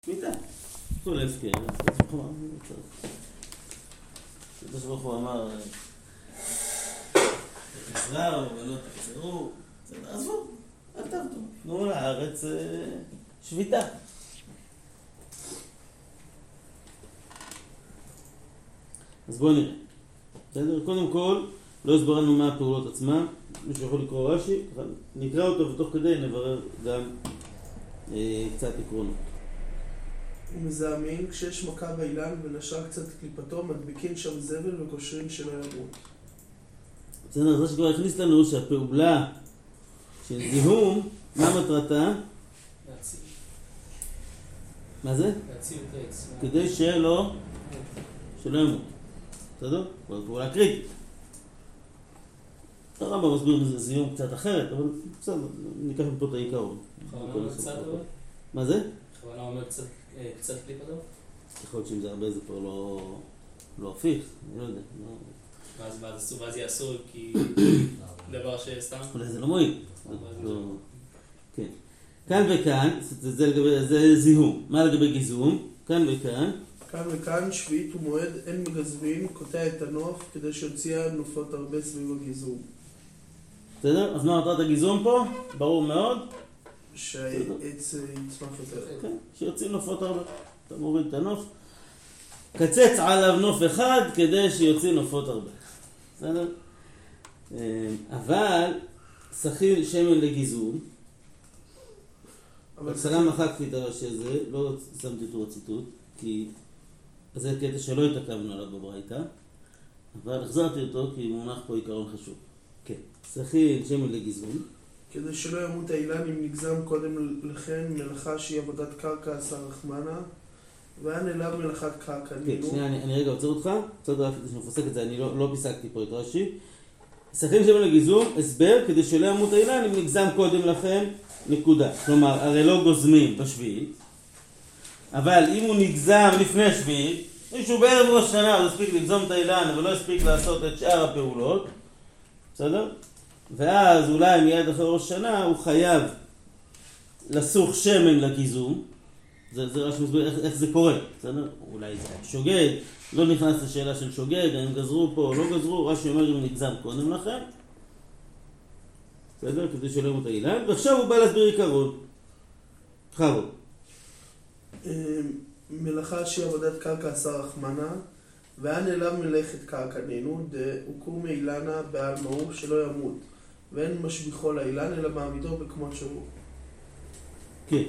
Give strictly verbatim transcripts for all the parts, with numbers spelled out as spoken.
שמיטה. תנו להזכיר, הקדוש ברוך הוא אמר תחזרו ולא תחזרו, עזבו, אל תעבדו, תנו לארץ שביתה. אז בואו נראה. בסדר? קודם כל, לא הסבר לנו מה הפעולות עצמם, מישהו יכול לקרוא רש"י, נקרא אותו ותוך כדי נברר גם אה, קצת עקרונות. ומזהמים, כשיש מכה באילן ונשר קצת קליפתו, מדביקים שם זבל וקושרים שלא ימות. בסדר, זה שכבר הכניס לנו שהפעולה של זיהום, מה מטרתה? להציל. מה זה? להציל את העץ. כדי שלא, שלא ימות. בסדר? פעולה קריטית. הרמב"ם מסביר בזה זיהום קצת אחרת, אבל בסדר, ניקח מפה את העיקרון. בכוונה אומר קצת אבל? מה זה? בכוונה אומר קצת קליפתו? יכול להיות שאם זה הרבה זה כבר לא לא הפיך, אני לא יודע. ואז זה אסור כי דבר שסתם? אולי זה לא מועיל. כן. כאן וכאן, זה זיהום. מה לגבי גיזום? כאן וכאן. כאן וכאן, שביעית ומועד, אין מגזבין, קוטע את הנוף כדי שיוציאה נופות הרבה סביב הגיזום. בסדר? אז מה מטרת הגיזום פה? ברור מאוד. שהעץ יצמח יותר. כן, שיוציא נופות הרבה. אתה מוריד את הנוף. קצץ עליו נוף אחד כדי שיוציא נופות הרבה. בסדר? אבל שכיל שמן לגיזום. בהתחלה מחקתי את הראשי הזה, לא שמתי אותו בציטוט, כי זה קטע שלא התעכבנו עליו בברייתא, אבל החזרתי אותו כי מונח פה עיקרון חשוב. כן, שכיל שמן לגיזום. כדי שלא ימות האילן אם נגזם קודם לכן מלאכה שהיא עבודת קרקע עשה רחמנה, והיה נעלב מלאכת קרקע. כן, שנייה, אני, אני רגע עוצר אותך, קצת רק כדי שנפסק את זה, אני לא, לא פיסקתי פה את רש"י. שכיל שמן לגיזום, הסבר, כדי שלא ימות האילן אם נגזם קודם לכן, נקודה. כלומר, הרי לא גוזמים בשביעית, אבל אם הוא נגזם לפני השביעית, מישהו בערב ראש השנה, הוא הספיק לגזום את האילן, אבל לא הספיק לעשות את שאר הפעולות, בסדר? ואז אולי מיד אחרי ראש השנה הוא חייב לסוך שמן לגיזום, זה, זה רק מסביר איך, איך זה קורה, בסדר? אולי זה שוגג, לא נכנס לשאלה של שוגג, הם גזרו פה או לא גזרו, רש"י אומר אם נגזם קודם לכן, בסדר? כדי שלא ימות האילן, ועכשיו הוא בא להסביר עיקרון. חרוב. מלאכה שהיא עבודת קרקע עשה רחמנה, והיה נעלב מלאכת קרקע נינו, דהוקור מאילנה בעל מאור שלא ימות, ואין משביחו לאילן אלא מעמידו בכמות שהוא. כן.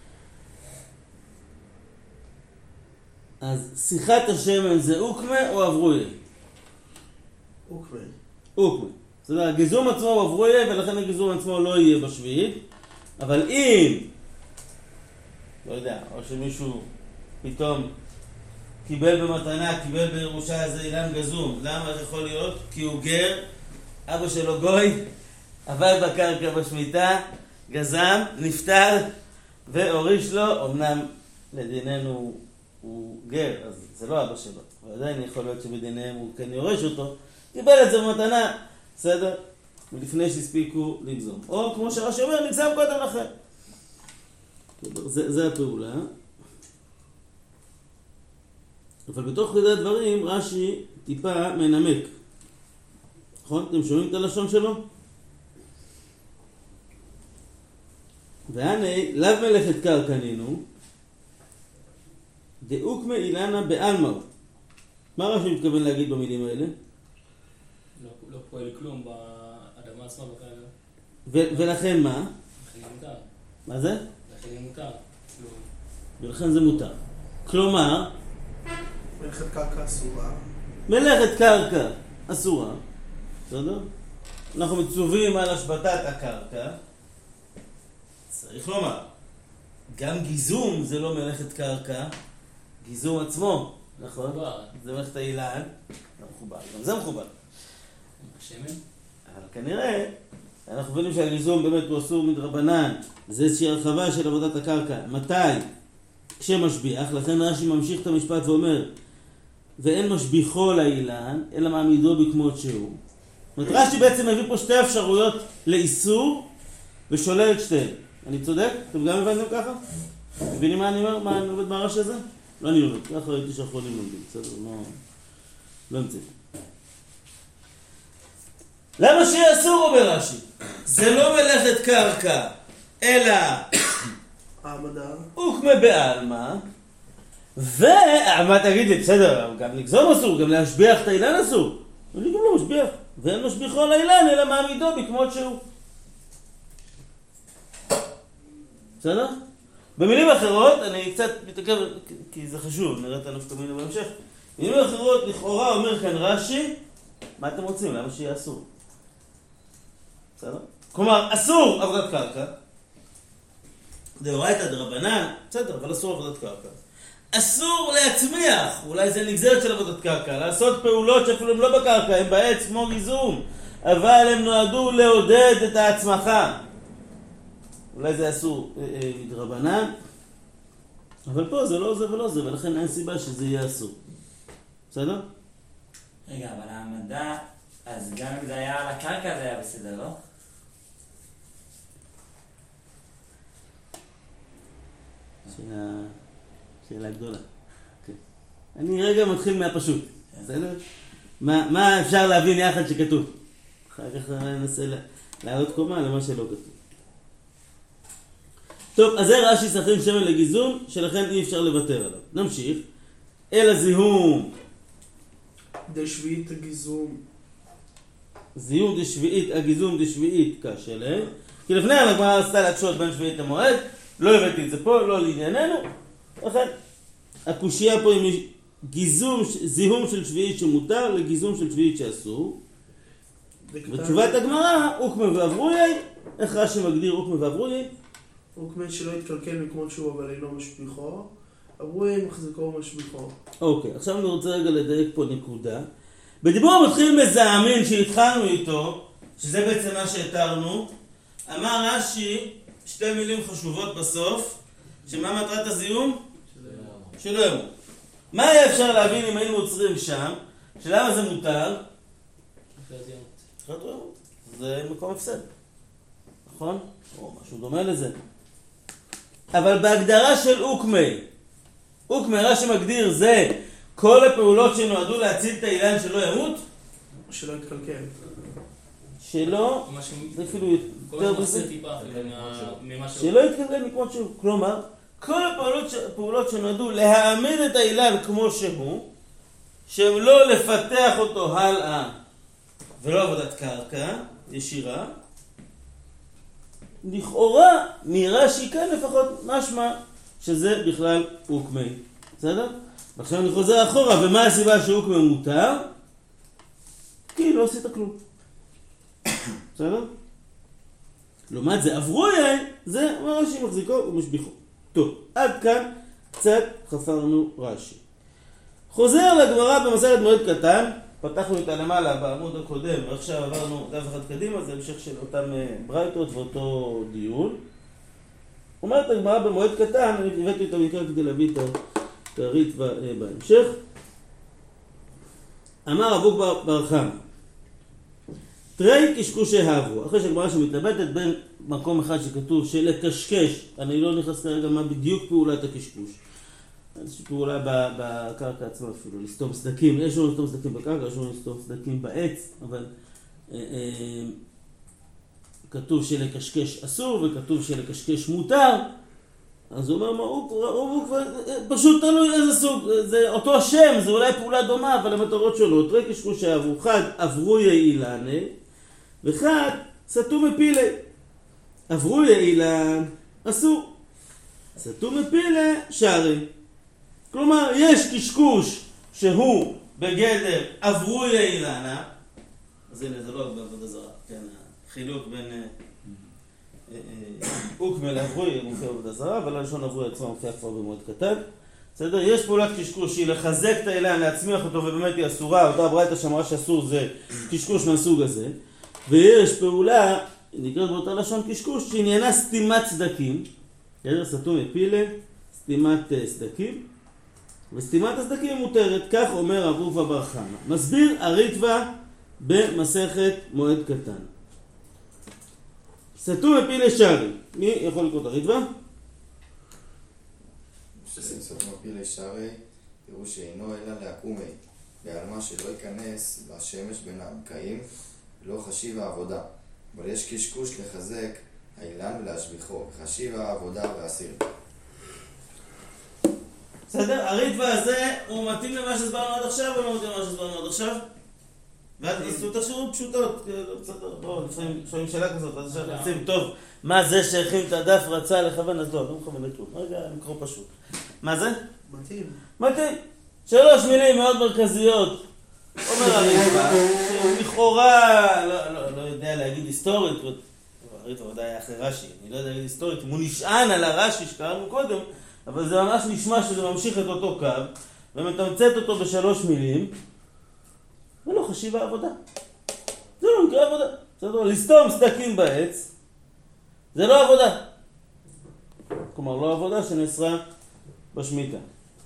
אז שיחת השמן זה אוקמה או אברוי? אוקמה. אוקמה. זאת אומרת, הגיזום עצמו הוא אברוי, ולכן הגיזום עצמו לא יהיה בשביעית, אבל אם, לא יודע, או שמישהו פתאום קיבל במתנה, קיבל בירושה איזה אילן גזום, למה זה יכול להיות? כי הוא גר, אבא שלו גוי, עבד בקרקע בשמיטה, גזם, נפטר, והוריש לו, אמנם לדיננו הוא גר, אז זה לא אבא שלו, אבל עדיין יכול להיות שבדיניהם הוא כן יורש אותו, קיבל את זה במתנה, בסדר? ולפני שהספיקו לגזום. או כמו שרש"י אומר, נגזם קודם לכן. זה, זה הפעולה. אבל בתוך כדי הדברים, רש"י טיפה מנמק. נכון? אתם שומעים את הלשון שלו? והנה, לאו מלאכת קרקע נינו, דאוקמה אילנה בעלמא. מה רש"י מתכוון להגיד במילים האלה? לא, לא פועל כלום באדמה עצמה בקרקע. ו- ולכן מה? לכן זה מותר. מה זה? לכן זה מותר. ולכן זה מותר. כלומר, מלאכת קרקע אסורה. מלאכת קרקע אסורה. בסדר? אנחנו מצווים על השבתת הקרקע. צריך לומר, גם גיזום זה לא מלאכת קרקע. גיזום עצמו, נכון? זה מלאכת האילן. לא מחובר. גם זה מחובר. השמן? אבל כנראה, אנחנו מבינים שהגיזום באמת הוא אסור מדרבנן. זה איזושהי הרחבה של עבודת הקרקע. מתי? כשמשביח. לכן רש"י ממשיך את המשפט ואומר, ואין משביחו לאילן, אלא מעמידו בכמות שהוא. זאת אומרת, רש"י בעצם מביא פה שתי אפשרויות לאיסור, ושולל את שתיהן. אני צודק? אתם גם הבנתם ככה? מבינים מה אני אומר? מה אני עובד מהרש הזה? לא אני עובד, ככה ראיתי שהאחרונים לומדים, בסדר? לא... לא אמצא. למה שיהיה אסור אומר רש"י? זה לא מלאכת קרקע, אלא העמדה. הוקמה בעלמא, ומה תגיד לי, בסדר, גם לגזום אסור, גם להשביח את האילן אסור. אני גם לא משביח, ואין משביחו על האילן, אלא מעמידו בכמות שהוא. בסדר? במילים אחרות, אני קצת מתעכב, כי זה חשוב, נראה את הנפקא מינה בהמשך. במילים אחרות, לכאורה אומר כאן רש"י, מה אתם רוצים? למה שיהיה אסור? בסדר? כלומר, אסור עבודת קרקע. דאורייתא דרבנן, בסדר, אבל אסור עבודת קרקע. אסור להצמיח, אולי זה נגזרת של עבודת קרקע, לעשות פעולות שאפילו הם לא בקרקע, הם בעץ כמו גיזום, אבל הם נועדו לעודד את ההצמחה. אולי זה אסור מדרבנן, אבל פה זה לא זה ולא זה, ולכן אין סיבה שזה יהיה אסור. בסדר? רגע, אבל העמדה, אז גם אם זה היה על הקרקע זה היה בסדר, לא? שאלה, שאלה גדולה. כן. אני רגע מתחיל מהפשוט. בסדר? מה, מה אפשר להבין יחד שכתוב? אחר כך ננסה לעלות קומה למה שלא כתוב. טוב, אז זה רש"י שכרים שמן לגיזום, שלכן אי אפשר לוותר עליו. נמשיך. אל הזיהום. דשביעית הגיזום. זיהום דשביעית, הגיזום דשביעית כשלה. כי לפני הגמרא עשתה להקשות בין שביעית למועד, לא הבאתי את זה פה, לא לענייננו. לכן, הקושייה פה היא גיזום, זיהום של שביעית שמותר לגיזום של שביעית שאסור. בתשובת הגמרא, אוקמה ואברוי, איך רש"י מגדיר אוקמה ואברוי? אוקמה שלא יתקלקל מכמות שהוא אבל אינו משביחו, אברוי מחזיקו ומשביחו. אוקיי, עכשיו אני רוצה רגע לדייק פה נקודה. בדיבור המתחיל מזעמין שהתחלנו איתו, שזה בעצם מה שהתרנו, אמר רש"י שתי מילים חשובות בסוף, שמה מטרת הזיהום? שלא ימות. מה היה אפשר להבין אם היינו עוצרים שם? שלמה זה מותר? אחרת ימות. זה מקום הפסד. נכון? או משהו דומה לזה. אבל בהגדרה של אוקמי, אוקמי רש"י מגדיר זה כל הפעולות שנועדו להציל את האילן שלא ימות? שלא יתקלקל. שלא, זה אפילו יותר בזה. שלא יתקלקל מכמות שהוא. כלומר, כל הפעולות שנועדו להעמיד את האילן כמו שהוא, שהם לא לפתח אותו הלאה ולא עבודת קרקע ישירה, לכאורה נראה שכאן לפחות משמע שזה בכלל אוקמי. בסדר? עכשיו אני חוזר אחורה, ומה הסיבה שאוקמי מותר? כי לא עשית כלום. בסדר? לעומת זה אברוי, זה רש"י מחזיקו ומשביחו. טוב, עד כאן קצת חפרנו רש"י. חוזר לגמרא במסכת מועד קטן, פתחנו את הלמעלה בעמוד הקודם, ועכשיו עברנו דף אחד קדימה, זה המשך של אותם ברייתות ואותו דיון. אומרת הגמרא במועד קטן, אני הבאתי את המקרא כדי להביא את הרית בהמשך. אמר רב אוק בר חמא, תרי קשקושי הברו, אחרי שהגמרא שמתלבטת בין מקום אחד שכתוב שלקשקש, אני לא נכנס כרגע מה בדיוק פעולת הקשקוש. איזושהי פעולה בקרקע עצמה אפילו, לסתום סדקים, יש לנו לסתום סדקים בקרקע, יש לנו לסתום סדקים בעץ, אבל אה, אה, כתוב שלקשקש אסור וכתוב שלקשקש מותר, אז הוא אומר, מה, הוא, הוא, הוא, הוא פשוט תלוי איזה סוג, זה אותו השם, זה אולי פעולה דומה, אבל המטרות שונות. תרי קשקושי הברו, אחד אברוי אילנה, ואחד סתום מפילה. אברוי אילן אסור, סתום מפילה שערי. כלומר, יש קשקוש שהוא בגדר אברוי אילנה, אז הנה, זה לא הרבה עבודה זרה, כן, החילוק בין אוקמה לאברוי מופיע עבודה זרה, אבל הלשון אברוי עצמה מופיע כבר במועד קטן. בסדר? יש פעולת קשקוש שהיא לחזק את האילן, להצמיח אותו, ובאמת היא אסורה, אותה ברייתא שאמרה שאסור זה קשקוש מהסוג הזה, ויש פעולה, נקראת באותה לשון קשקוש, שעניינה סתימת סדקים, בסדר? סתום מפילה, סתימת סדקים, וסתימת הסדקים מותרת, כך אומר רב עובדיה בר חמא. מסביר הריטב"א במסכת מועד קטן. סתום מפילה שערי. מי יכול לקרוא את הריטב"א? סוף מפילי שערי, תראו שאינו אלא לעקומי, בעלמה שלא ייכנס לשמש בין הבקעים, לא חשיב העבודה. אבל יש קשקוש לחזק האילן ולהשביחו, חשיב העבודה והסיר. בסדר? הריטב"א הזה הוא מתאים למה שהסברנו עד עכשיו או לא מתאים למה שהסברנו עד עכשיו? ואז תעשו תחשבו פשוטות, בסדר, בואו, לפעמים שאלה כזאת, אז עכשיו נעשים, טוב, מה זה שהכין את הדף רצה לכוון? אז לא, לא מכוון לכלום, רגע, נקרוא פשוט. מה זה? מתאים. מתאים. שלוש מילים מאוד מרכזיות. אומר הריטב"א, שלכאורה, לא יודע להגיד היסטורית, הריטב"א ודאי היה אחרי רש"י, אני לא יודע להגיד היסטורית, אם הוא נשען על הרש"י שקראנו קודם, אבל זה ממש נשמע שזה ממשיך את אותו קו, ומתמצת אותו בשלוש מילים, ולא חשיב העבודה. זה לא נקרא עבודה. בסדר? לסתום סדקים בעץ, זה לא עבודה. כלומר, לא עבודה שנעשרה בשמיטה.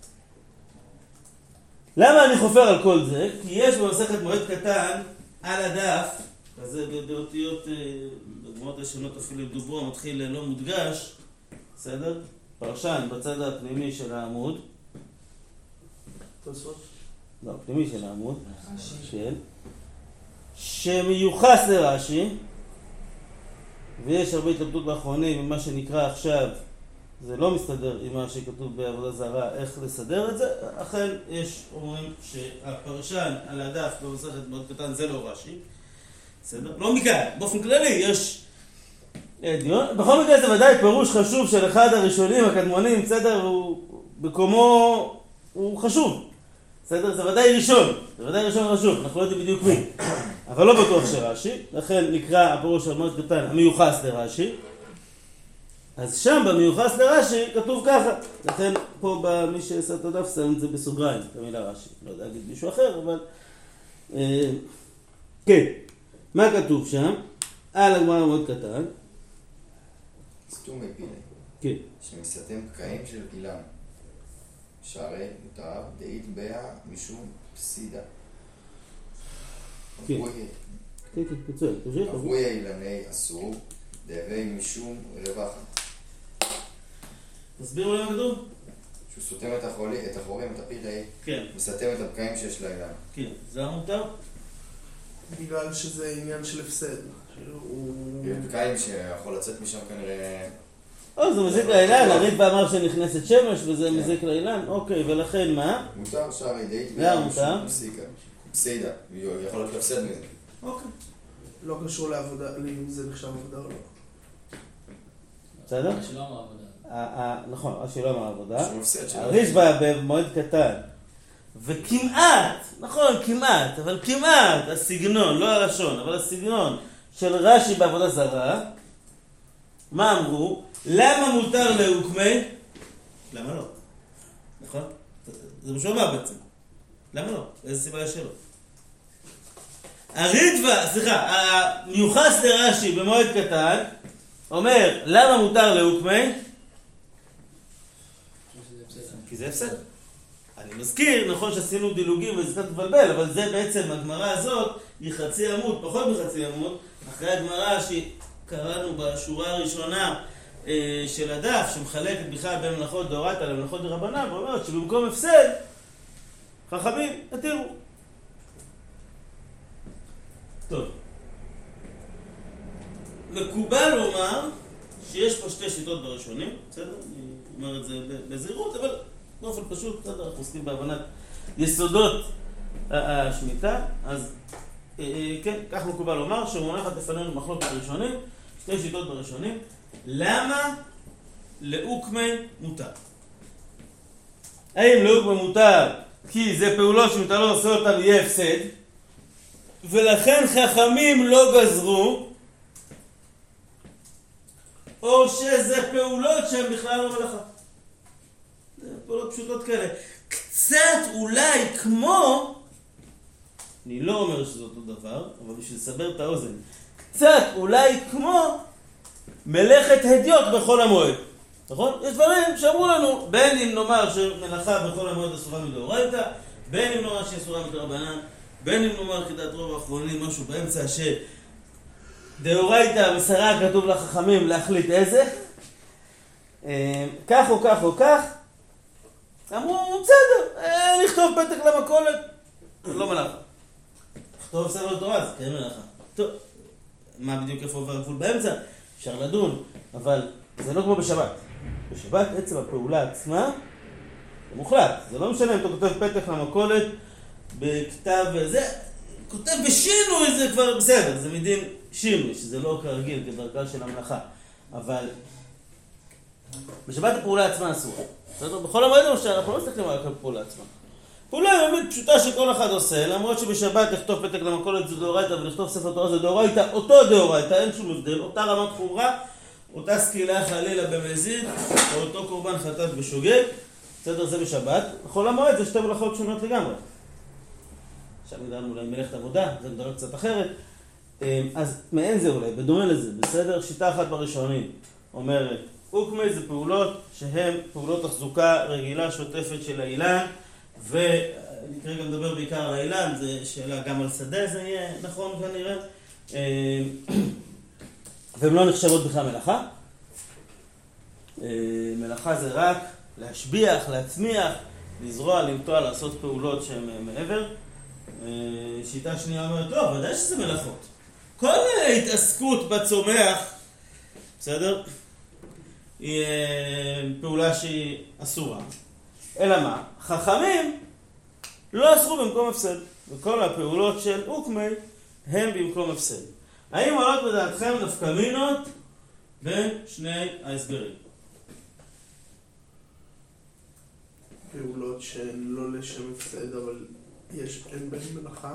למה אני חופר על כל זה? כי יש במסכת מועד קטן על הדף, אז זה באותיות, בדמות השונות אפילו דוברו, מתחיל לא מודגש, בסדר? פרשן בצד הפנימי של העמוד. תוספות? לא, פנימי של העמוד. של. שמיוחס לרש"י, ויש הרבה התלבטות באחרונים עם מה שנקרא עכשיו, זה לא מסתדר עם מה שכתוב בעבודה זרה, איך לסדר את זה. אכן יש אומרים שהפרשן על הדף במסכת מאוד קטן זה לא רש"י. בסדר? לא מכאן, באופן כללי יש דיון. בכל מקרה זה ודאי פירוש חשוב של אחד הראשונים הקדמונים, בסדר? הוא בקומו, הוא חשוב. בסדר? זה ודאי ראשון, זה ודאי ראשון חשוב, אנחנו לא יודעים בדיוק מי. אבל לא בטוח שרש"י, לכן נקרא הפירוש של מאוד קטן המיוחס לרש"י. אז שם במיוחס לרש"י כתוב ככה, לכן פה במי שעשה את הדף שם את זה בסוגריים, את המילה רש"י. לא יודע להגיד מישהו אחר, אבל אה, כן. מה כתוב שם? על הגמרא מאוד קטן. סתום מפילי. כן. שמסתם פקעים של אילן. שערי מותר, דאית ביה משום פסידה. כן. כן, כן, מצוין. אבוי האילני אסור, דאבי משום רווחה. תסבירו לי מה כתוב? שהוא סותם את החורים, את החורים, את הפילי, כן. מסתם את הפקעים שיש לאילן. כן, זה המותר? בגלל שזה עניין של הפסד. פקעים שיכול לצאת משם כנראה... או, זה מזיק לאילן, הריטב"א אמר שנכנסת שמש וזה מזיק לאילן, אוקיי, ולכן מה? מותר שערי דאית זה ביה המותר? משום פסיקה. פסידה, יכול להיות להפסד מזה. אוקיי. לא קשור לעבודה, אם זה נחשב עבודה או לא. בסדר? שלא אמר עבודה. נכון, השאלה מה העבודה. שהוא הפסד שלו. הריטב"א במועד קטן, וכמעט, נכון, כמעט, אבל כמעט הסגנון, לא הלשון, אבל הסגנון של רש"י בעבודה זרה, מה אמרו? למה מותר לעוקמי? למה לא? נכון? זה משהו מה בעצם? למה לא? איזה סיבה יש שלו? הריטב"א, סליחה, המיוחס לרש"י במועד קטן, אומר, למה מותר לעוקמי? כי זה הפסד. אני מזכיר, נכון שעשינו דילוגים וזה קצת מבלבל, אבל זה בעצם, הגמרא הזאת היא חצי עמוד, פחות מחצי עמוד, אחרי הגמרא שקראנו בשורה הראשונה אה, של הדף, שמחלקת בכלל בין מלאכות דאורייתא למלאכות דרבנן, ואומרת שבמקום הפסד, חכמים התירו. טוב. מקובל לומר שיש פה שתי שיטות בראשונים, בסדר? אני אומר את זה בזהירות, אבל באופן פשוט, בסדר, אנחנו עוסקים בהבנת יסודות השמיטה, אז כן, כך מקובל לומר שמונחת לפנינו מחלוקת בראשונים, שתי שיטות בראשונים. למה לעוקמי מותר? האם לעוקמי מותר כי זה פעולות שאם אתה לא עושה אותן יהיה הפסד, ולכן חכמים לא גזרו, או שזה פעולות שהן בכלל לא מלאכה? זה פעולות פשוטות כאלה. קצת אולי כמו, אני לא אומר שזה אותו דבר, אבל בשביל לסבר את האוזן, קצת אולי כמו מלאכת הדיוט בחול המועד. נכון? יש דברים שאמרו לנו, בין אם נאמר שמלאכה בחול המועד אסורה מדאורייתא, בין אם נאמר שהיא אסורה מדרבנן, בין אם נאמר כדעת רוב האחרונים משהו באמצע שדאורייתא מסרה כתוב לחכמים להחליט איזה, כך או כך או כך, אמרו, בסדר, נכתוב פתק למכולת. לא מלאכה. לכתוב ספר תורה, זה כן מלאכה. טוב, מה בדיוק איפה עובר הגבול באמצע? אפשר לדון, אבל זה לא כמו בשבת. בשבת עצם הפעולה עצמה זה מוחלט. זה לא משנה אם אתה כותב פתק למכולת בכתב זה, כותב בשינו איזה כבר בסדר, זה מדין שינו, שזה לא כרגיל, כדרכה של המלאכה. אבל בשבת הפעולה עצמה אסורה. בכל המועד אנחנו לא מסתכלים על הפעולה עצמה. פעולה באמת פשוטה שכל אחד עושה, למרות שבשבת לכתוב פתק למכולת זה דאורייתא ולכתוב ספר תורה זה דאורייתא, אותו דאורייתא, אין שום הבדל, אותה רמת חומרה, אותה סקילה חלילה במזיד, או אותו קורבן חטאת בשוגג, בסדר, זה בשבת. בכל המועד זה שתי מלאכות שונות לגמרי. עכשיו נדענו אולי מלאכת עבודה, זה מדבר קצת אחרת. אז מעין זה אולי, בדומה לזה, בסדר, שיטה אחת בראשונים אומרת, אוקמי זה פעולות שהן פעולות תחזוקה רגילה שוטפת של האילן, ונקרא גם לדבר בעיקר על האילן, זה שאלה גם על שדה, זה יהיה נכון כנראה, והן לא נחשבות בכלל מלאכה. מלאכה זה רק להשביח, להצמיח, לזרוע, לנטוע, לעשות פעולות שהן מעבר. שיטה שנייה אומרת, לא, ודאי שזה מלאכות. כל התעסקות בצומח, בסדר? היא פעולה שהיא אסורה. אלא מה? חכמים לא אסרו במקום הפסד. וכל הפעולות של אוקמי הם במקום הפסד. האם עולות בדעתכם נפקא מינות בין שני ההסברים? פעולות שהן לא לשם הפסד, אבל יש אין בהן מלאכה.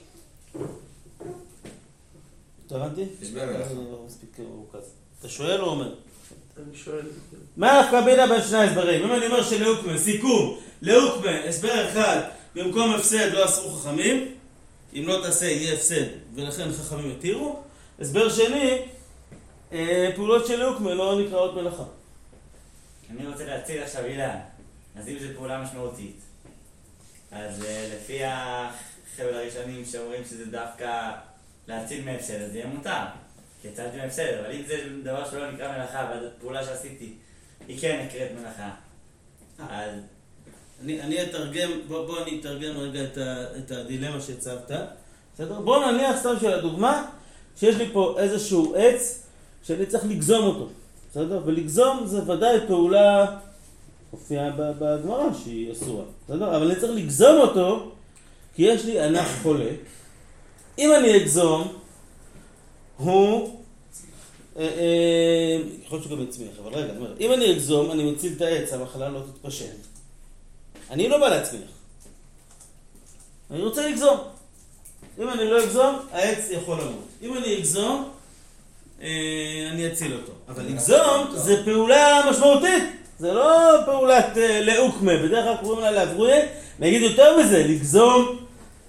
אתה הבנתי? יש בהן מלאכה. אתה שואל או אומר? אני שואל. מה נפקא מינה בין שני ההסברים? אם אני אומר שלאוקמה, סיכום, לאוקמה, הסבר אחד, במקום הפסד לא אסרו חכמים, אם לא תעשה יהיה הפסד, ולכן חכמים התירו. הסבר שני, פעולות של לאוקמה לא נקראות מלאכה. אני רוצה להציל עכשיו אילן, אז אם זו פעולה משמעותית, אז לפי החבל הראשונים שאומרים שזה דווקא להציל מהפסד, אז זה יהיה מותר. כי הצלתי מהפסד, אבל אם זה דבר שלא נקרא מלאכה, והפעולה שעשיתי היא כן נקראת מלאכה, אז... אני, אני אתרגם, בוא, בוא אני אתרגם רגע את, ה, את הדילמה שהצבת. בסדר? בוא נניח סתם של הדוגמה, שיש לי פה איזשהו עץ שאני צריך לגזום אותו. בסדר? ולגזום זה ודאי פעולה הופיעה בגמרא שהיא אסורה. בסדר? אבל אני צריך לגזום אותו כי יש לי ענף חולה. אם אני אגזום, הוא... יכול להיות שגם יצמיח, אבל רגע, אם אני אגזום, אני מציל את העץ, המחלה לא תתפשט. אני לא בא להצמיח. אני רוצה לגזום. אם אני לא אגזום, העץ יכול למות. אם אני אגזום, אני אציל אותו. אבל לגזום זה פעולה משמעותית. זה לא פעולת לאוקמה. בדרך כלל קוראים לה להברוי. נגיד יותר מזה, לגזום...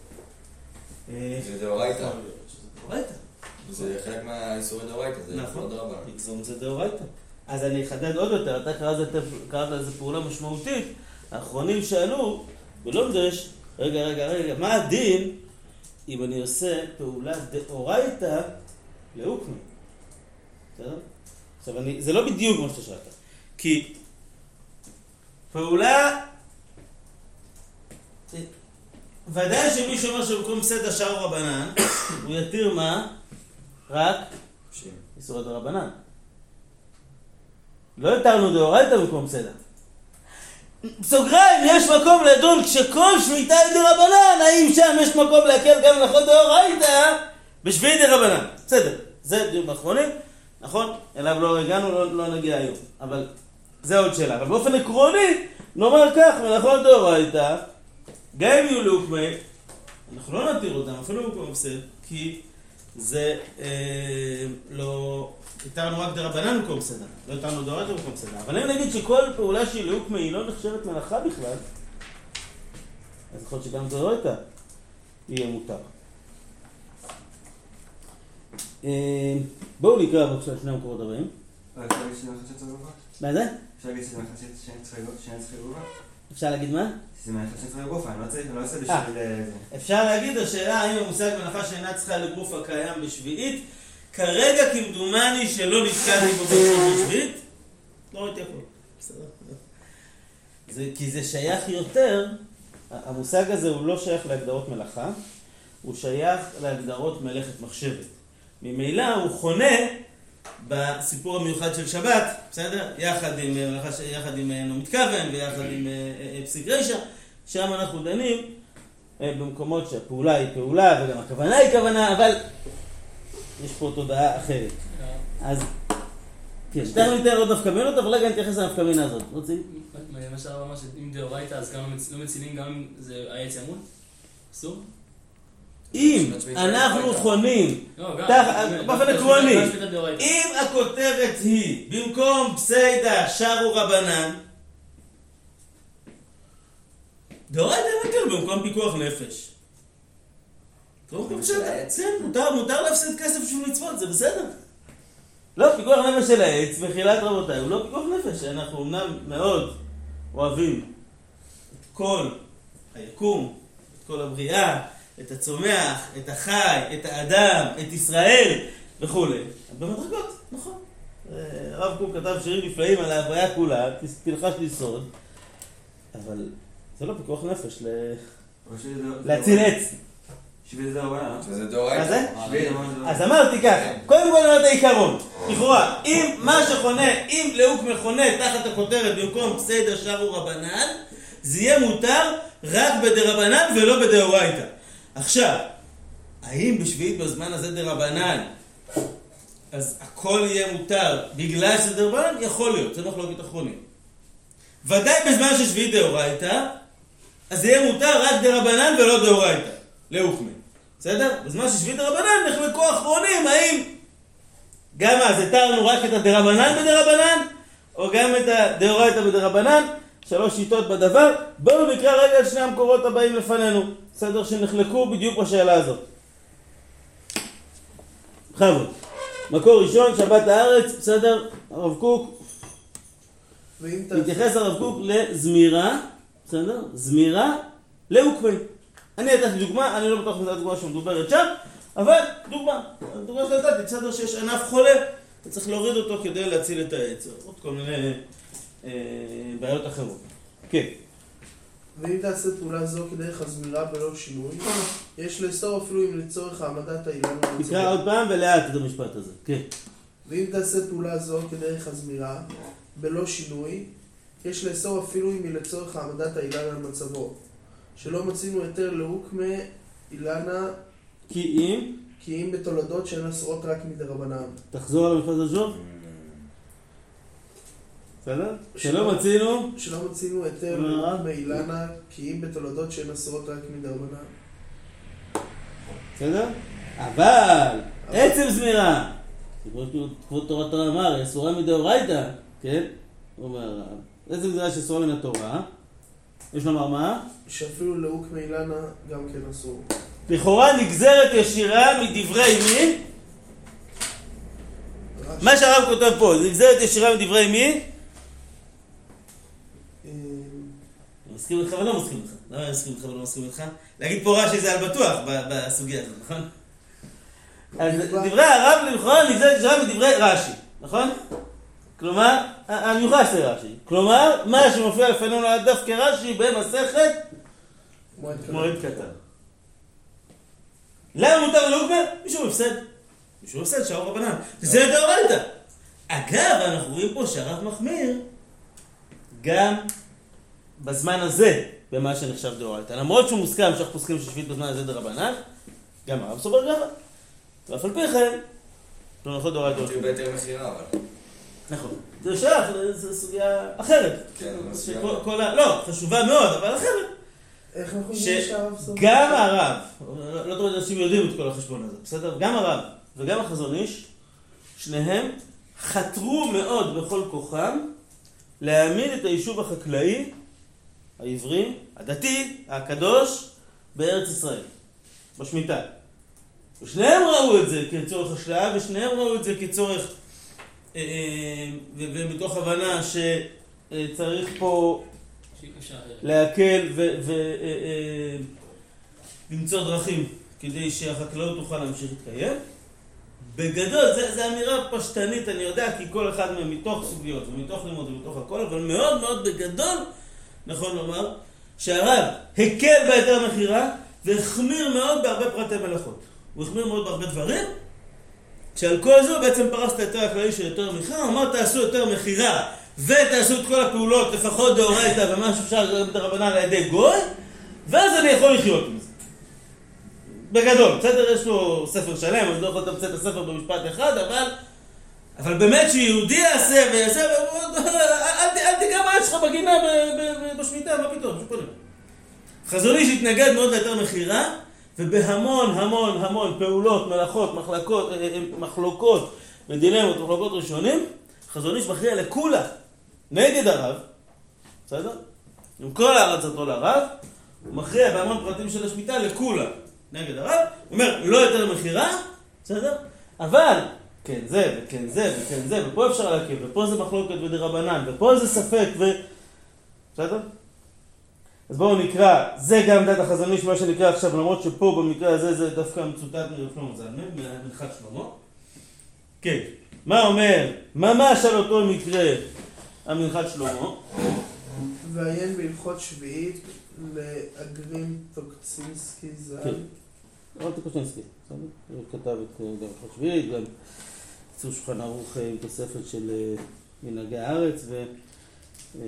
זה דאורייתא. דאורייתא. זה חלק מהאיסורי דאורייתא. נכון. לגזום זה דאורייתא. אז אני אחדד עוד יותר. אתה קראת לזה פעולה משמעותית. האחרונים שאלו, בלומדרש, רגע, רגע, רגע, מה הדין אם אני עושה פעולה דאורייתא לאוקמה? בסדר? עכשיו, אני, זה לא בדיוק מה שאתה שאלת. כי פעולה, ודאי שמי שאומר שבמקום הפסד השאר רבנן, הוא יתיר מה? רק איסורי דרבנן. לא יתרנו דאורייתא במקום הפסד. בסוגריים, יש מקום לדון כשכל שמיטה היא דרבנן, האם שם יש מקום להקל גם נכון דאורייתא בשביעי דרבנן. בסדר, זה דיון באחרונים, נכון? אליו לא הגענו, לא, לא נגיע היום, אבל זה עוד שאלה. אבל באופן עקרוני, נאמר כך, נכון דאורייתא, גם אם יהיו לאוקמי, אנחנו לא נתיר אותם, אפילו במקום הפסד, כי זה אה, לא... התרנו רק דרבנן במקום הפסד, לא התרנו דאורייתא במקום הפסד. אבל אם נגיד שכל פעולה שהיא לאוקמי היא לא נחשבת מלאכה בכלל, אז יכול להיות שגם דאורייתא יהיה מותר. בואו נקרא בבקשה שני המקורות הבאים. אפשר להגיד שזה מחצית רבובה? מה זה? אפשר להגיד שזה מחצית שאין צריכה רבובה? אפשר להגיד מה? זה מחצית צריכה רבובה, אני לא צריך, אני לא עושה בשביל זה. אפשר להגיד, השאלה האם המושג מלאכה שאינה צריכה לגופה קיים בשביעית, כרגע כמדומני שלא נתקעתי בו בשביעית, לא ראיתי הכל. בסדר. זה, כי זה שייך יותר, המושג הזה הוא לא שייך להגדרות מלאכה, הוא שייך להגדרות מלאכת מחשבת. ממילא הוא חונה בסיפור המיוחד של שבת, בסדר? יחד עם, יחד עם נו מתכוון ויחד עם פסיק רישא, שם אנחנו דנים במקומות שהפעולה היא פעולה וגם הכוונה היא כוונה, אבל יש פה תודעה אחרת. אז כן, שתיים ניתן עוד נפקא מינות, אבל רגע נתייחס לנפקא מינה הזאת. רוצים? מה שהרב אמר שאם דאורייתא אז גם לא מצילים גם אם זה העץ ימות? אסור? אם אנחנו חונים, באופן עקרוני, אם הכותרת היא במקום פסיידא שרו רבנן, דאורייתא נקל במקום פיקוח נפש. מותר להפסיד כסף בשביל מצוות, זה בסדר. לא, פיקוח נפש של העץ, מחילת רבותיי, הוא לא פיקוח נפש, אנחנו אמנם מאוד אוהבים את כל היקום, את כל הבריאה, את הצומח, את החי, את האדם, את ישראל וכו'. במדרגות, נכון. הרב קוק כתב שירים נפלאים על ההוויה כולה, תלחש לי סוד, אבל זה לא פיקוח נפש להציל עץ. שביל זה רבנן. שזה דאורייתא. אז אמרתי ככה, קודם כל נראה את העיקרון. לכאורה, אם מה שחונה, אם לאוק מכונה תחת הכותרת במקום פסיידא שרו רבנן, זה יהיה מותר רק בדרבנן ולא בדאורייתא. עכשיו, האם בשביעית בזמן הזה דרבנן, אז הכל יהיה מותר בגלל שזה דרבנן? יכול להיות, זה מחלוקת אחרונים. ודאי בזמן ששביעית דאורייתא, אז זה יהיה מותר רק דרבנן ולא דאורייתא, לאוקמי. בסדר? בזמן ששביעית דרבנן נחלקו אחרונים, האם גם אז התרנו רק את הדרבנן בדרבנן, או גם את הדאורייתא בדרבנן? שלוש שיטות בדבר. בואו נקרא רגע על שני המקורות הבאים לפנינו. בסדר? שנחלקו בדיוק בשאלה הזאת. חבות. מקור ראשון, שבת הארץ, בסדר? הרב קוק. מתייחס הרב קוק לזמירה, בסדר? זמירה לאוקמי. אני נתתי דוגמה, אני לא בטוח מזה דוגמה שמדוברת שם, אבל דוגמה. דוגמה שנתתי, בסדר שיש ענף חולה, אתה צריך להוריד אותו כדי להציל את העץ. עוד כל מיני אה, בעיות אחרות. כן. ואם תעשה פעולה זו כדרך הזמירה בלא שינוי, יש לאסור אפילו אם לצורך העמדת האילן במצבו. תקרא עוד פעם ולאט את המשפט הזה. כן. ואם תעשה פעולה זו כדרך הזמירה בלא שינוי, יש לאסור אפילו אם היא לצורך העמדת האילן על מצבו. שלא מצינו היתר לאוקמי אילנה כי אם? כי אם בתולדות שהן אסורות רק מדרבנן. תחזור על המשפט הזה. בסדר? שלא מצינו? שלא מצינו היתר לאוקמי אילנה כי אם בתולדות שהן אסורות רק מדרבנן. בסדר? אבל עצם זמירה, כבוד תורת תורה אמר, היא אסורה מדאורייתא, כן? הוא אומר, עצם זמירה שאסורה מן התורה, יש לומר מה? שאפילו לאוקמי אילנה גם כן אסור. לכאורה נגזרת ישירה מדברי מי? מה שהרב כותב פה, זה נגזרת ישירה מדברי מי? אני מסכים איתך ולא מסכים איתך. למה אני מסכים איתך ולא מסכים איתך? להגיד פה רש"י זה על בטוח בסוגיה הזאת, נכון? אז דברי הרב לכאורה נגזרת ישירה מדברי רש"י, נכון? כלומר, המיוחס לרש"י. כלומר, מה שמופיע לפנינו על הדף כרש"י במסכת מועד קטן. למה מותר לאוקמי? מישהו מפסד. מישהו מפסד שרו רבנן. זה דאורייתא. אגב, אנחנו רואים פה שהרב מחמיר גם בזמן הזה במה שנחשב דאורייתא. למרות שהוא מוסכם שאנחנו פוסקים ששביעית בזמן הזה דרבנן, גם הרב סובר ככה. ואף על פי כן, לא נכון דאורייתא. תהיו ביתר מחירה, אבל. נכון. זה שייך, זו סוגיה אחרת. כן, לא, חשובה מאוד, אבל אחרת. איך אנחנו יודעים שהרב סובר? שגם הרב, לא תמיד אנשים יודעים את כל החשבון הזה, בסדר? גם הרב וגם החזון איש, שניהם חתרו מאוד בכל כוחם להעמיד את היישוב החקלאי, העברי, הדתי, הקדוש, בארץ ישראל, בשמיטה. ושניהם ראו את זה כצורך השלאה, ושניהם ראו את זה כצורך, ובתוך הבנה שצריך פה להקל ולמצוא דרכים כדי שהחקלאות תוכל להמשיך להתקיים. בגדול, זו אמירה פשטנית, אני יודע, כי כל אחד מהם מתוך סוגיות ומתוך לימוד ומתוך הכל, אבל מאוד מאוד בגדול, נכון לומר, שהרב הקל בהיתר מכירה והחמיר מאוד בהרבה פרטי מלאכות. הוא החמיר מאוד בהרבה דברים, שעל כל זה הוא בעצם פרס את היתר הכללי של היתר מכירה, הוא אמר תעשו היתר מכירה ותעשו את כל הפעולות, לפחות דאורייתא ומה שאפשר גם דרבנן על ידי גוי, ואז אני יכול לחיות עם זה. בגדול, בסדר? יש לו ספר שלם, אז לא יכול לתמצת את הספר במשפט אחד, אבל אבל באמת שיהודי יעשה ויעשה, אל תיגע מה יש לך בגינה בשמיטה, מה פתאום, שפונים. חזון איש התנגד מאוד ליתר מכירה, ובהמון המון המון פעולות, מלאכות, מחלקות, מחלוקות ודילמות, מחלוקות ראשונים, חזון איש מכריע לכולה נגד הרב, בסדר? עם כל הערצתו לרב, הוא מכריע בהמון פרטים של השמיטה לכולה נגד הרב, הוא אומר, לא יותר מכירה, בסדר? אבל כן זה, וכן זה, וכן זה, ופה אפשר להכיר, ופה זה מחלוקת ודרבנן, ופה זה ספק, ו... בסדר? אז בואו נקרא, זה גם דעת החזון איש, מה שנקרא עכשיו, למרות שפה במקרה הזה זה דווקא מצוטט מרב שלמה זלמן, מנחת שלמה. כן, מה אומר, ממש על אותו מקרה המנחת שלמה? ועיין בהלכות שביעית לאגרים טוקצינסקי ז"ל. כן, אבל טוקצינסקי, בסדר? הוא כתב את הלכות שביעית, גם קיצור שולחן ערוך עם תוספת של מנהגי הארץ וגם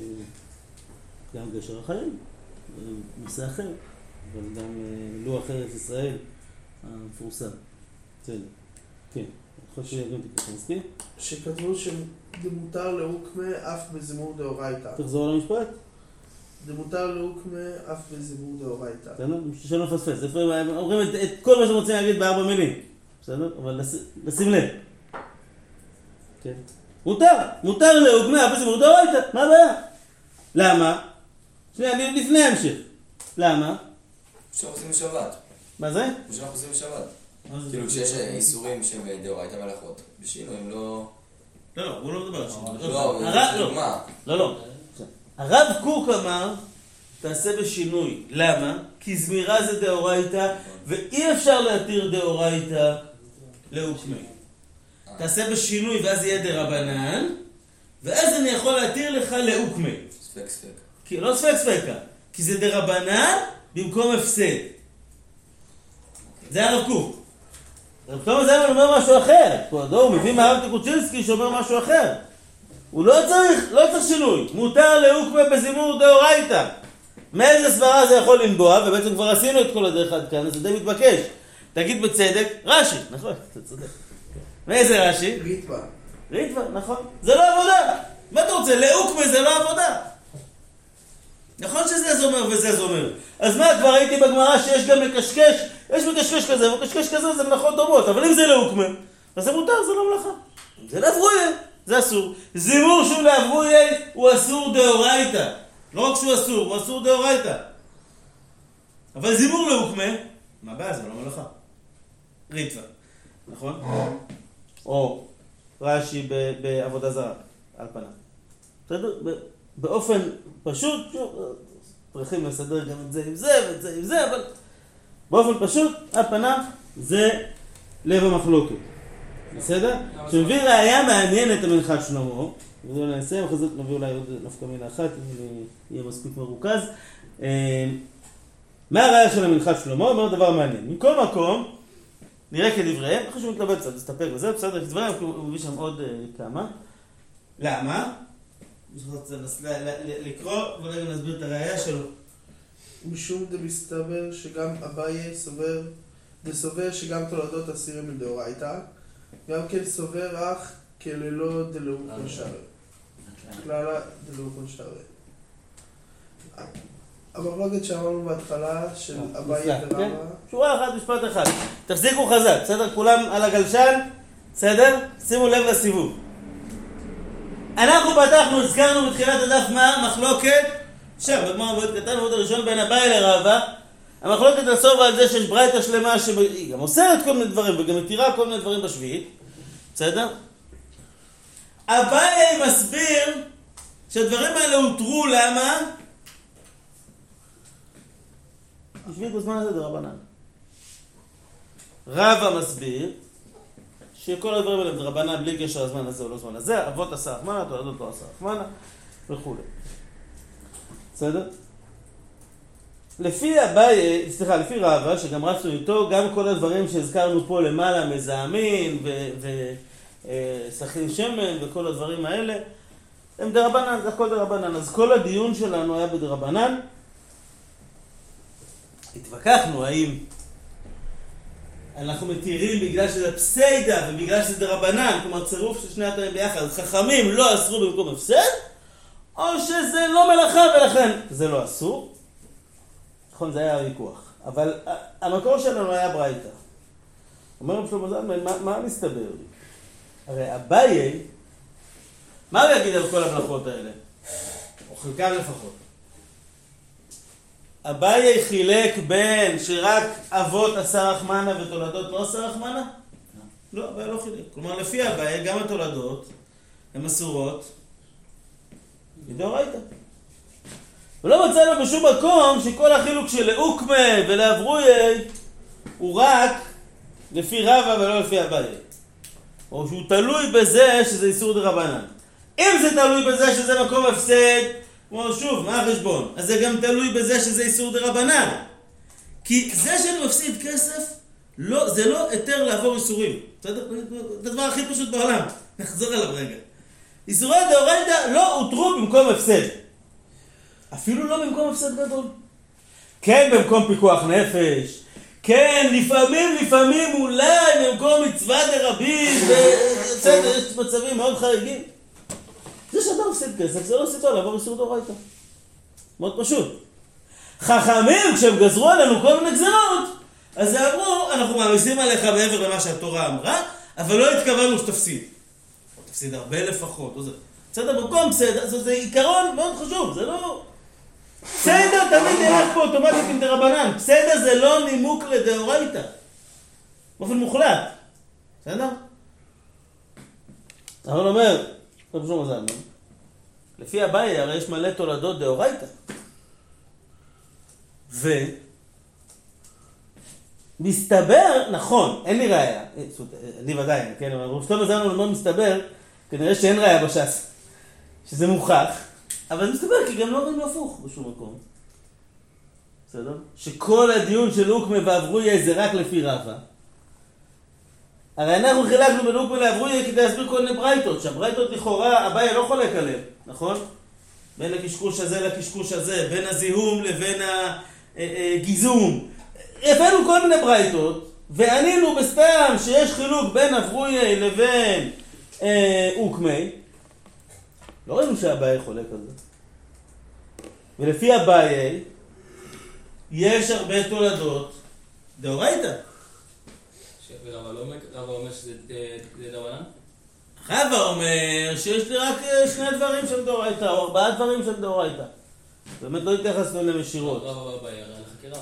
גשר החיים, נושא אחר, אבל גם לוח ארץ ישראל המפורסם. בסדר, כן. יכול שיהיה גם טוקצינסקי. שכתבו שדמותר לאוקמה אף בזמור דאורייתא. תחזור על המשפט. דמותר לאוקמה אף בזמור דאורייתא. בסדר? שלא נפספס. אומרים את כל מה שרוצים להגיד בארבע מילים. בסדר? אבל לשים לב. כן. מותר. מותר לאוקמה אף בזמור דאורייתא. מה הבעיה? למה? שנייה, אני לפני המשך. למה? אפשר עושים בשבת. מה זה? אפשר עושים בשבת. כאילו כשיש איסורים שהם דאורייתא מלאכות. בשינויים לא... לא, לא, הוא לא מדבר על שינוי. לא, זה דוגמה. לא, לא. הרב קוק אמר, תעשה בשינוי. למה? כי זמירה זה דאורייתא, ואי אפשר להתיר דאורייתא לאוקמה. תעשה בשינוי ואז יהיה דרבנן, ואז אני יכול להתיר לך לאוקמה. ספק ספק. כי לא ספק ספקה, כי זה דרבנן במקום הפסד. זה הרב קוק. רב תומא זלמן אומר משהו אחר. הוא מביא מהרב טקוצ'ינסקי שאומר משהו אחר. הוא לא צריך, לא צריך שינוי. מותר לאוקמה בזימור דאורייתא. מאיזה סברה זה יכול לנבוע, ובעצם כבר עשינו את כל הדרך עד כאן, אז זה די מתבקש. תגיד בצדק, רש"י, נכון, אתה צודק. מאיזה רש"י? ריטב"א. ריטב"א, נכון. זה לא עבודה. מה אתה רוצה? לאוקמה זה לא עבודה. נכון שזה זומר וזה זומר. אז מה, כבר הייתי בגמרא שיש גם מקשקש, יש מקשקש כזה, ומקשקש כזה זה מלאכות דומות, אבל אם זה לאוקמה, אז זה מותר, זה לא מלאכה. זה לאברוי, זה אסור. זימור שהוא לאברוי הוא אסור דאורייתא. לא רק שהוא אסור, הוא אסור דאורייתא. אבל זימור לאוקמה, מה בעיה? זה לא מלאכה. ריטב"א, נכון? או רש"י בעבודה זרה, על פניו. בסדר? באופן פשוט, צריכים לסדר גם את זה עם זה ואת זה עם זה, אבל באופן פשוט, על פניו, זה לב המחלוקת. בסדר? שמביא ראיה מעניינת המנחת שלמה, וזה לא נסיים, אחרי זה נביא אולי עוד נפקא מילה אחת, אם יהיה מספיק מרוכז. מה הראיה של המנחת שלמה? אומר דבר מעניין. מכל מקום, נראה כדבריהם, אחרי שהוא מתלבט קצת, נסתפק בזה, בסדר, כדבריהם, הוא מביא שם עוד כמה. למה? לקרוא, ואולי גם נסביר את הראיה שלו. משום דמסתבר שגם אביי סובר, דסובר שגם תולדות אסירים מדאורייתא, גם כן סובר אך כללא דלאוקון שרי. כללה דלאוקון שרי. המחלוקת שאמרנו בהתחלה של אביי ורבא. שורה אחת, משפט אחד. תחזיקו חזק, בסדר? כולם על הגלשן, בסדר? שימו לב לסיבוב. אנחנו פתחנו, הזכרנו בתחילת הדף מה? מחלוקת שם, בגמרא בבית קטן, ועוד הראשון בין אביי לרבא. המחלוקת לסוף על זה שיש ברייתא שלמה שהיא גם אוסרת כל מיני דברים וגם מתירה כל מיני דברים בשביעית. בסדר? אביי מסביר שהדברים האלה הותרו, למה? בשביעית בזמן הזה דרבנן. רבא מסביר שכל הדברים האלה דרבנן בלי קשר לזמן הזה או לא זמן הזה, אבות עשה רחמנה, תולדות לא עשה רחמנה וכו'. בסדר? לפי אביי, סליחה, לפי רבא, שגם רצנו איתו, גם כל הדברים שהזכרנו פה למעלה, מזהמים וסכין שמן וכל הדברים האלה, הם דרבנן, זה הכל דרבנן. אז כל הדיון שלנו היה בדרבנן. התווכחנו האם אנחנו מתירים בגלל שזה פסיידה ובגלל שזה דרבנן, כלומר צירוף של שני התאים ביחד, חכמים לא אסרו במקום הפסד, או שזה לא מלאכה ולכן זה לא אסור. נכון, זה היה הוויכוח. אבל המקור שלנו היה ברייתא. אומר רב שלמה זלמן, מה, מה מסתבר לי? הרי אביי, מה הוא יגיד על כל המלאכות האלה? או חלקם לפחות. אביי חילק בין שרק אבות עשה רחמנה ותולדות לא עשה רחמנה? לא, אביי לא חילק. כלומר, לפי אביי, גם התולדות הן אסורות מדאורייתא. ולא מצאנו בשום מקום שכל החילוק של לאוקמה ולאברוי הוא רק לפי רבא ולא לפי אביי. או שהוא תלוי בזה שזה איסור דרבנן. אם זה תלוי בזה שזה מקום הפסד, כמו שוב, מה החשבון? אז זה גם תלוי בזה שזה איסור דרבנן. כי זה שאני מפסיד כסף, לא, זה לא היתר לעבור איסורים. זה הדבר הכי פשוט בעולם. נחזור עליו רגע. איסורי דאורייתא לא הותרו במקום הפסד. אפילו לא במקום הפסד גדול. כן במקום פיקוח נפש. כן, לפעמים, לפעמים אולי במקום מצווה דרבים. בסדר, יש מצבים מאוד חריגים. זה שאתה מפסיד כסף, זה לא סיבה לעבור איסור דאורייתא. מאוד פשוט. חכמים, כשהם גזרו עלינו כל מיני גזרות, אז זה אמרו, אנחנו מעמיסים עליך מעבר למה שהתורה אמרה, אבל לא התכוונו שתפסיד. תפסיד הרבה לפחות. בסדר, במקום בסדר, זה, זה עיקרון מאוד חשוב, זה לא... בסדר תמיד ילך פה אוטומטית עם דרבנן. בסדר זה לא נימוק לדאורייתא. באופן מוחלט. בסדר? אבל אומר, רב שלמה זלמן, לפי אביי הרי יש מלא תולדות דאורייתא. ומסתבר, נכון, אין לי ראיה, אני ודאי, כן, אבל רב שלמה זלמן אומר מסתבר, כנראה שאין ראיה בש"ס, שזה מוכח, אבל מסתבר כי גם לא רואים להפוך בשום מקום. בסדר? שכל הדיון של אוקמה ואברוי זה רק לפי רבא. הרי אנחנו חילקנו בין אוקמה לאברוי כדי להסביר כל מיני ברייתות, שהברייתות לכאורה, אביי לא חולק עליהם, נכון? בין הקשקוש הזה לקשקוש הזה, בין הזיהום לבין הגיזום. הבאנו כל מיני ברייתות, וענינו בסתם שיש חילוק בין אברוי לבין אוקמי. לא ראינו שאביי חולק על זה. ולפי אביי, יש הרבה תולדות דאורייתא. רבא אומר שזה דרבנן? רבא אומר שיש לי רק שני דברים של דאורייתא, או ארבעה דברים של דאורייתא. באמת לא התייחסנו למשירות. רבא ואביי, הרי לחקירה.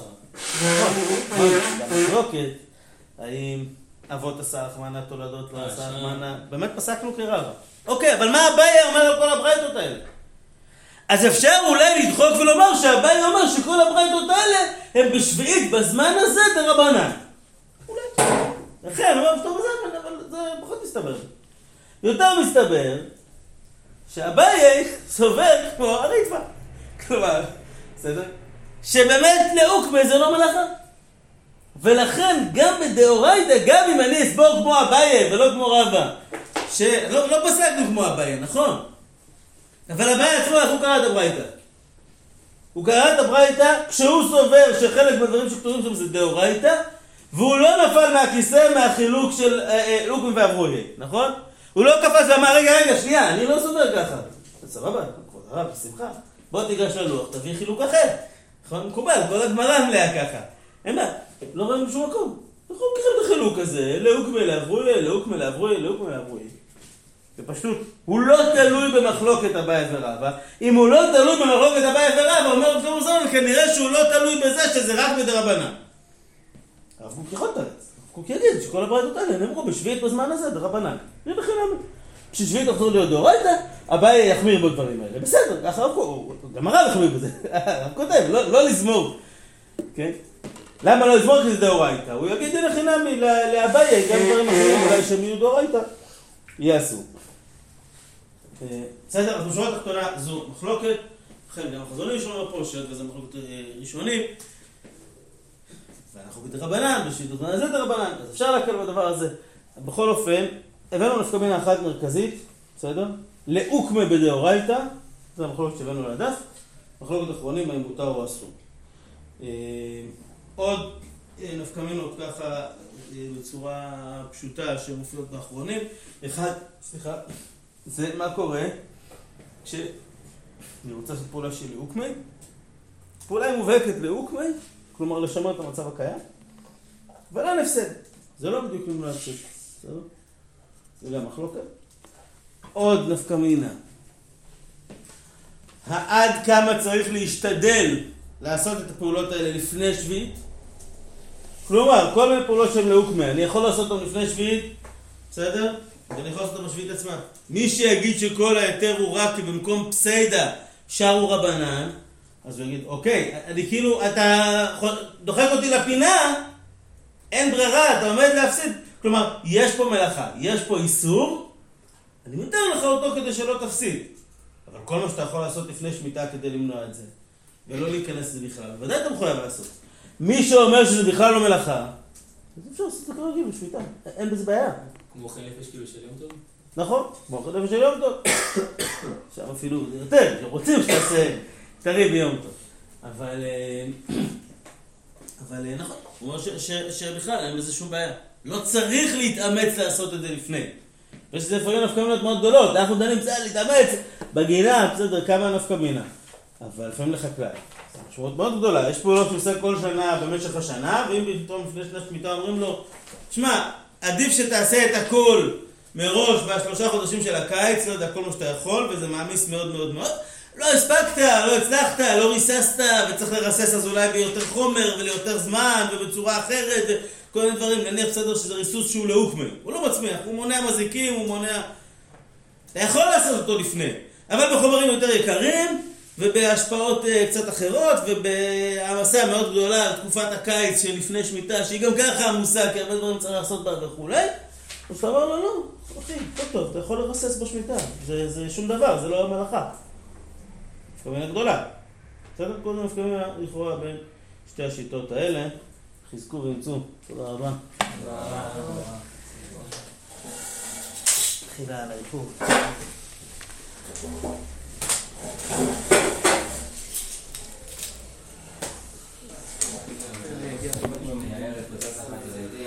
במחלוקת, האם אבות עשה רחמנה, תולדות לא עשה רחמנה, באמת פסקנו כרבא. אוקיי, אבל מה אביי אומר על כל הברייתות האלה? אז אפשר אולי לדחוק ולומר שאביי אומר שכל הברייתות האלה הם בשביעית בזמן הזה דרבנן. אולי. לכן, הוא אומר טוב בזמן, אבל זה פחות מסתבר. יותר מסתבר שאביי סובר כמו הריטב"א. כלומר, בסדר? שבאמת לאוקמה זה לא מלאכה. ולכן גם בדאורייתא, גם אם אני אסבור כמו אביי ולא כמו רבא, שלא לא פסקנו כמו אביי, נכון? אבל אביי עצמו, איך הוא קרא את הברייתא? הוא קרא את הברייתא כשהוא סובר שחלק מהדברים שכתובים שם זה דאורייתא, והוא לא נפל מהכיסא מהחילוק של אוקמה ואברוי, נכון? הוא לא קפץ ואמר, רגע, רגע, שנייה, אני לא סובר ככה. סבבה, כבוד הרב, בשמחה. בוא תיגש ללוח, תביא חילוק אחר. נכון? מקובל, כל הגמרא מלאה ככה. אין מה, לא רואים בשום מקום. אנחנו מכירים את החילוק הזה, לאוקמה לאברוי, לאוקמה לאברוי, לאוקמה לאברוי. בפשטות, הוא לא תלוי במחלוקת אביי ורבא. אם הוא לא תלוי במחלוקת אביי ורבא, אומר רב שלמה זלמן, כנראה שהוא לא תלוי בזה שזה רק בדרבנן. הרב קוק יכול לתרץ. הרב קוק יגיד שכל הברייתות האלה נאמרו בשביעית בזמן הזה, דרבנן. זה בחינם. כששביעית תחזור להיות דאורייתא, אביי יחמיר בדברים האלה. בסדר, ככה הרב קוק, גם הרב יחמיר בזה. הרב כותב, לא לזמור. כן? למה לא לזמור? כי זה דאורייתא. הוא יגיד אין חינמי לאביי, גם דברים אחרים, אולי שהם יהיו דאורייתא, יעשו. בסדר, אז בשורה התחתונה זו מחלוקת. לכן גם החזון איש אומר פה שהיות וזה מחלוקת ראשונים, ואנחנו בדרבנן, בשיטות זה דרבנן, אז אפשר להקל בדבר הזה. בכל אופן, הבאנו נפקא מינה אחת מרכזית, בסדר? לאוקמה בדאורייתא, זה המחלוקת שהבאנו לדף, מחלוקת אחרונים, האם מותר או אסור. עוד נפקא מינות ככה בצורה פשוטה שמופיעות באחרונים. אחד, סליחה, זה מה קורה כשאני רוצה לעשות פעולה של לאוקמה. פעולה היא מובהקת לאוקמה, כלומר לשמר את המצב הקיים, אבל אין הפסד. זה לא בדיוק למנוע הפסד. בסדר? זה גם מחלוקת. עוד נפקא מינה. העד כמה צריך להשתדל לעשות את הפעולות האלה לפני שביעית? כלומר, כל מיני פעולות שהן לאוקמה, אני יכול לעשות אותן לפני שביעית, בסדר? ואני יכול לעשות אותן בשביעית עצמה. מי שיגיד שכל היתר הוא רק במקום פסיידה שרו רבנן, אז הוא יגיד, אוקיי, אני כאילו, אתה דוחק אותי לפינה, אין ברירה, אתה עומד להפסיד. כלומר, יש פה מלאכה, יש פה איסור, אני מתאר לך אותו כדי שלא תפסיד. אבל כל מה שאתה יכול לעשות לפני שמיטה כדי למנוע את זה, ולא להיכנס לזה בכלל, ודאי אתה מחויב לעשות. מי שאומר שזה בכלל לא מלאכה, אז אפשר לעשות את זה כרגיל בשמיטה, אין בזה בעיה. כמו אוכל נפש כאילו של יום טוב? נכון, כמו אוכל נפש של יום טוב. עכשיו אפילו יותר, רוצים שתעשה טרי ביום טוב. אבל, אבל נכון, הוא אומר שבכלל אין בזה שום בעיה. לא צריך להתאמץ לעשות את זה לפני. יש לזה לפעמים נפקא מינות מאוד גדולות, אנחנו דנים קצת להתאמץ בגינה, בסדר, כמה נפקא מינה. אבל לפעמים לחקלאי. זו משמעות מאוד גדולה, יש פעולות שהוא עושה כל שנה במשך השנה, ואם פתאום לפני שנת שמיטה אומרים לו, שמע, עדיף שתעשה את הכל מראש בשלושה חודשים של הקיץ, לא יודע, כל מה שאתה יכול, וזה מעמיס מאוד מאוד מאוד. לא הספקת, לא הצלחת, לא ריססת, וצריך לרסס אז אולי ביותר חומר וליותר זמן ובצורה אחרת, וכל מיני דברים, נניח בסדר שזה ריסוס שהוא לאוקמה. הוא לא מצמיח, הוא מונע מזיקים, הוא מונע... אתה יכול לעשות אותו לפני, אבל בחומרים יותר יקרים, ובהשפעות uh, קצת אחרות, ובהעמסה מאוד גדולה על תקופת הקיץ שלפני שמיטה, שהיא גם ככה עמוסה, כי הרבה דברים צריך לעשות בה וכו'. אז אתה אומר לו, לא, אחי, טוב טוב, אתה יכול לרסס בשמיטה, זה, זה שום דבר, זה לא המלאכה. נפקא מינה גדולה. בסדר? כל זה נפקא מינה לכאורה בין שתי השיטות האלה. חזקו ואמצו. תודה רבה. תודה רבה. תחילה על האיפור.